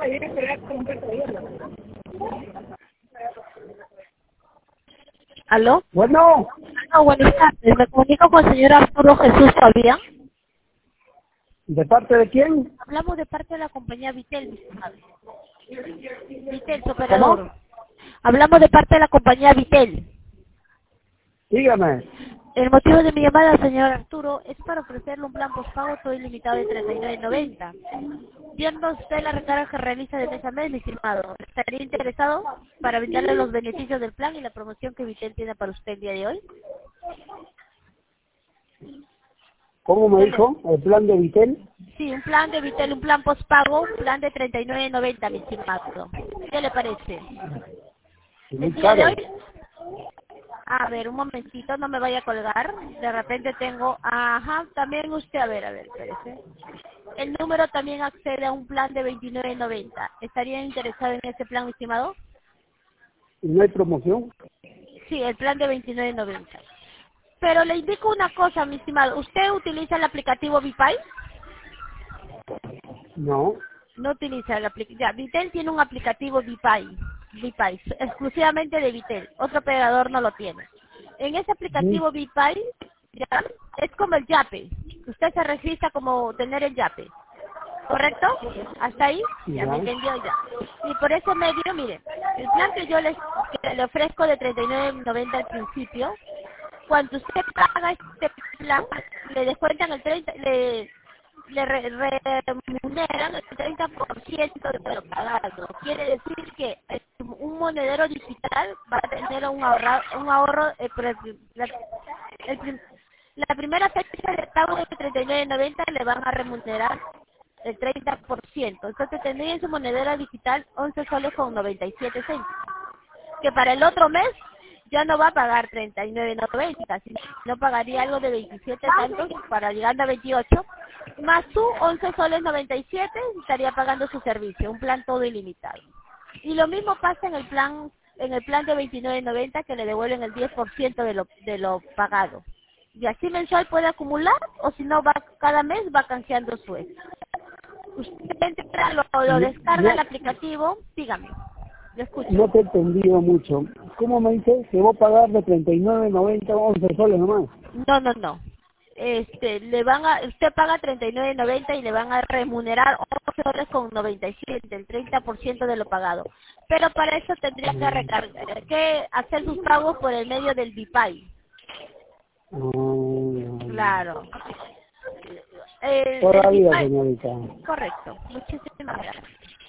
¿Aló? Bueno, No, buenas tardes. Me comunico con el señor Arturo Jesús Fabián. ¿de parte de quién? Hablamos de parte de la compañía Vitel, mi estimado. Vitel, su ¿Cómo? operador. Hablamos de parte de la compañía Vitel. Dígame. El motivo de mi llamada, señor Arturo, es para ofrecerle un plan postpago todo ilimitado de 39.90. Viendo usted la recarga que realiza de mes a mes, mi estimado, ¿estaría interesado para brindarle los beneficios del plan y la promoción que Vitel tiene para usted el día de hoy? ¿Cómo me dijo? ¿El plan de Vitel? Sí, un plan de Vitel, un plan postpago, un plan de 39.90, mi estimado. ¿Qué le parece? Muy El día de caro. hoy, a ver, un momentito, no me vaya a colgar. De repente tengo, ajá, también usted, a ver, espérese. El número también accede a un plan de 29.90. ¿Estaría interesado en ese plan, mi estimado? ¿Y no hay promoción? Sí, el plan de 29.90. Pero le indico una cosa, mi estimado. ¿Usted utiliza el aplicativo Vipay? No. No utiliza el aplicativo. Ya, Vitel tiene un aplicativo Vipay. Vipay, exclusivamente de Vitel. Otro operador no lo tiene. En ese Ujú. aplicativo Vipay, ya, es como el Yape. Usted se registra como tener el Yape. ¿Correcto? ¿Hasta ahí? Ya me Ya. entendió ya. Y por ese medio, mire, el plan que le ofrezco de 39.90 al principio, cuando usted paga este plan, le descuentan el 30, le remuneran el 30% de lo pagado. Quiere decir que un monedero digital va a tener un ahorro el prim- la primera fecha de pago de 39.90 le van a remunerar el 30%. Entonces tendría en su monedera digital 11 soles con 97 céntimos. Que para el otro mes ya no va a pagar 39.90, sino pagaría algo de 27 tantos para llegando a 28, más su 11 soles 97 estaría pagando su servicio, un plan todo ilimitado. Y lo mismo pasa en el plan de 29.90 que le devuelven el 10% de lo pagado. Y así mensual puede acumular o si no va cada mes va canjeando su ex. Usted entra, lo descarga No, el aplicativo, dígame, lo no escucho. te he entendido mucho. ¿Cómo me dice? Que voy a pagar de 39.90 11 soles nomás. No. Usted paga 39.90 y le van a remunerar 11 soles con 97, el 30% de lo pagado. Pero para eso tendría que que hacer sus pagos por el medio del Bipay. Claro. Toda El la vida, Bipay, señorita. correcto. Muchísimas gracias.